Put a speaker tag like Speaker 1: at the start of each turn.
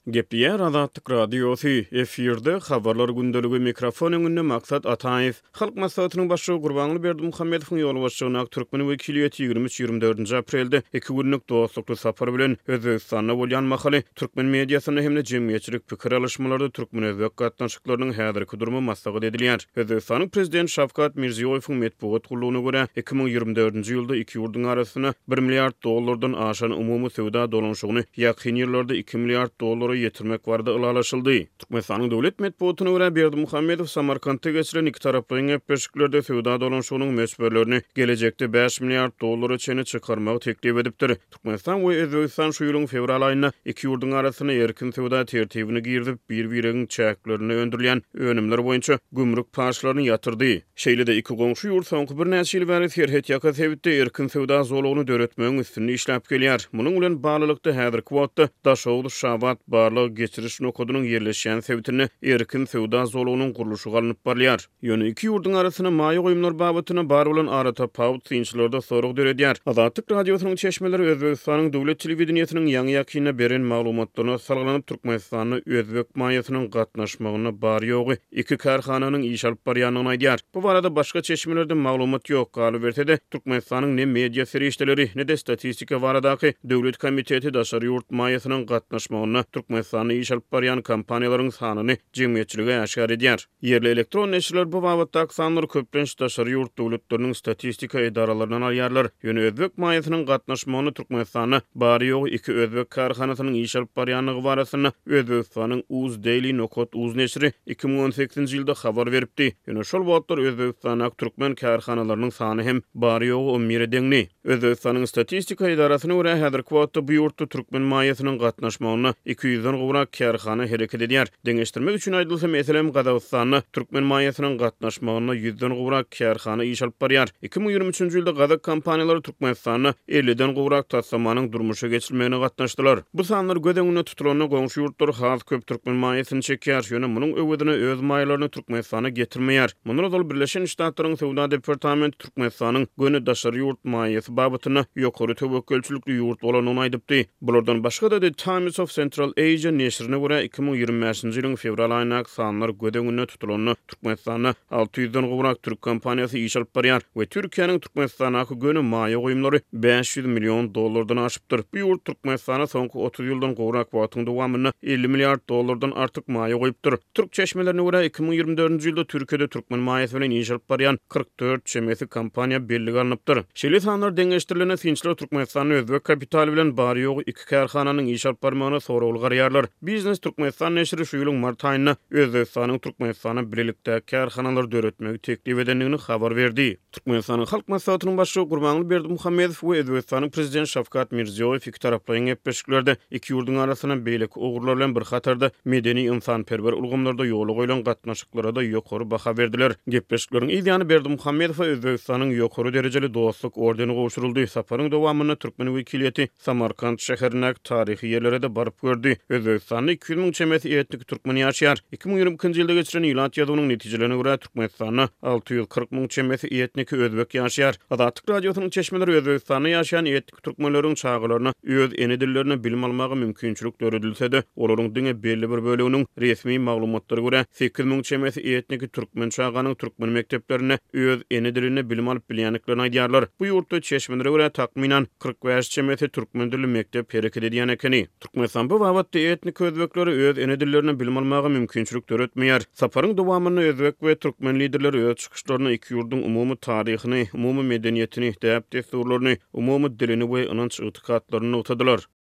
Speaker 1: Gepdiýär Azatlyk radiosu efirde habarlar gündeligi mikrofon öňünde maksat Ataýew. Halk maslahatynyň başçy Gurbanly Berdimuhammedowyň ýolbaşçylygyna Türkmen wekiliýeti 23-24 aprelde 2 günlük dostlukly sapar bilen Özbegistanda bolýan mahaly türkmen mediasyna hemde jemgyýetçilik pikir alışmalarda türkmen özbek gatnaşyklarynyň häzirki durumy maslahat edilýär. Özbegistanyň prezident Şawkat Mirziýoweň medpuat gurulugyna görä 2024-nji ýylda iki ýurdun arasyna 1 milliard dollardan aşan umumy sowda dolanşygyny ýakyn ýyllarda 2 milliard dollara yetirmek barada ılalaşyldy. Türkmenistanyň döwlet medpuatyna görä Berdimuhammedow Samarkandda geçiren iki taraplyň gepleşiklerinde sowda dolanşygynyň mesbelerini gelecekde 5 milliard dollara çene çykarmagy teklip edipdir. Türkmenistan we Özbegistan şu ýylyň fevral aýynda iki ýurdun arasyna erkin sowda tertibini girdip bir-biriň çäklerini öndürilýän önümler boýunça gümrük paşlaryny ýatyrdy. Şeýle-de iki goňşy ýurt soňky bir näçe ýyl bäri serhet ýaka sebitde erkin sowda zolugyny döretmegiň üstünde işläp gelýär. Munyň bilen baglanykda häzirki wagtda Daşoğlu Şabat barlyk geçiriş nokodunyň ýerleşýän sebitini erkin sowda zolugynyň guruluşy galanyp barýar. Ýöne iki ýurdun arasyna maýy goýumlar babatyna bar bolan arata pawut synçylerde sorag döredýär. Azatlyk radiosynyň çeşmeleri Özbegistanyň döwlet telewizionynyň ýaňy ýakyna beren maglumatlaryna salgylanyp Türkmenistanyň özbek maýasynyň gatnaşmagyna bar ýogy iki karhananyň iş alyp barýanyny aýdýar. Bu barada başga çeşmelerde maglumat ýok galy berse-de Türkmenistanyň ne media serişdeleri ne de statistika baradaky döwlet komiteti daşary ýurt maýasynyň gatnaşmagyna Türkmenistanyň iş alyp barýan kompaniýalaryň sanyny jemgyýetçilige aşkar edýär. Yerli elektron neşirler bu wagtda sanly köplenç daşary ýurt döwletleriniň statistika edaralarynyň alýarlar. Ýöne özbek maýasynyň gatnaşmagyny Türkmenistanyň bary ýogy iki özbek karhanasynyň iş alyp barýanlygy barasyna Özbegistanyň Uz Daily Nokot Uz neşri 2018-nji ýylda habar beripdi. Ýöne şol wagtlar Özbegistanyň türkmen karhanalarynyň sany hem bary ýogy 11 deňli. Özbegistanyň statistika edarasyna görä häzirki wagtda bu ýurtda türkmen maýasynyň gatnaşmagyna 200-den gowrak karhana hereket edýär. Deňeşdirmek üçin aýdylsa meselem Gazagystanyň türkmen maýasynyň gatnaşmagyna 100-den gowrak karhana iş alyp barýar. 2023-nji ýylda Gazak kompaniýalary Türkmenistanyň 50-den gowrak tassamanyň durmuşa geçirilmegine gatnaşdylar. Bu sanlar gödeňine tutulanyň goňşy ýurtlar has köp türkmen maýasyny çekýär. Ýöne munyň öwedine öz maýalaryny Türkmenistana getirmeýär. Mundan ol Birleşen Ştatlaryň Sowda departamenti Türkmenistanyň göni daşary ýurt maýasy babatyna ýokary tewekkelçilikli ýurt bolanyny aýdypdy. Bulardan başga da The Times of Central Asia neşrine görä 2025-nji ýylyň fevral aýyna sanlar gödeňine tutulanyň Türkmenistana 600-den gowrak türk kompaniýasy iş alyp barýar we Türkiýanyň Türkmenistana göni maýy goýumlary 500 million dollardan aşypdyr. Bu ýurt Türkmenistana soňky 30 ýyldan gowrak wagtyň dowamyna 50 milliard dollardan artyk maýy goýupdyr. Türk çeşmelerine görä 2024-nji ýylda Türkiýede türkmen maýasy bilen iş alyp barýan 44 çemesi kompaniýa belli alınıpdyr. Şeýle sanlar deňeşdirilen synçylar Türkmenistanyň özbek kapitali bilen bary ýogy iki karhananyň iş alyp barmagyna soragly garýarlar. Biznes Türkmenistan neşri şu ýylyň mart aýynda Özbegistanyň Türkmenistana birlikde karhanalar döretmegi teklip edenligini habar berdi. Türkmenistanyň halk maslahatynyň başçy Gurbanly Berdimuhammedow we Özbegistanyň prezident Şawkat Mirziýowew iki taraplyň gepleşiklerde iki ýurdun arasyna beýlik ogurlar bilen bir hatarda medeni insanperwer ulgamlarda ýoly goýulan gatnaşyklara da ýokary baha berdiler. Gepleşikleriň ýa-ni Berdimuhammedow we Özbegistanyň ýokary derejeli dostluk ordeni gowşuruldy. Saparyň dowamyny Türkmen wekiliýeti Samarkand şäherine taryhy ýerlere de baryp gördi. Özbegistanyň 200 000 çemesi etnik türkmen ýaşaýar. 2020-nji ýylda geçiren ýylat ýazynyň netijelerine görä Türkmenistanyň 640 000 çemesi etnik özbek ýaşaýar. Azatlyk radiosynyň çeşmeleri Özbegistanyň ýaşaýan etnik türkmenleriň çağılaryna öz enedillerini bilim almagy mümkinçilik döredilse-de olaryň diňe belli bir böleginiň resmi maglumatlaryna görä 8 000 çemesi etnik türkmen çağanyň türkmen mekdeplerine öz enedilerini bilim alyp bilýänliklerini aýdýarlar. Bu ýurtda çeşmelere görä takminan 45 çemesi türkmen dilli mektep hereket edýän ekeni. Türkmenistan bu wagtda etnik özbekleri öz enedillerini bilim almagy mümkinçilik döretmeýär. Saparyň dowamyny özbek we türkmen liderleri öz çykyşlaryna iki ýurdun umumy taryhyny, umumy medeniýetini, däp desturlaryny, umumy dilini we ynanç ýetgätlerini utadylar.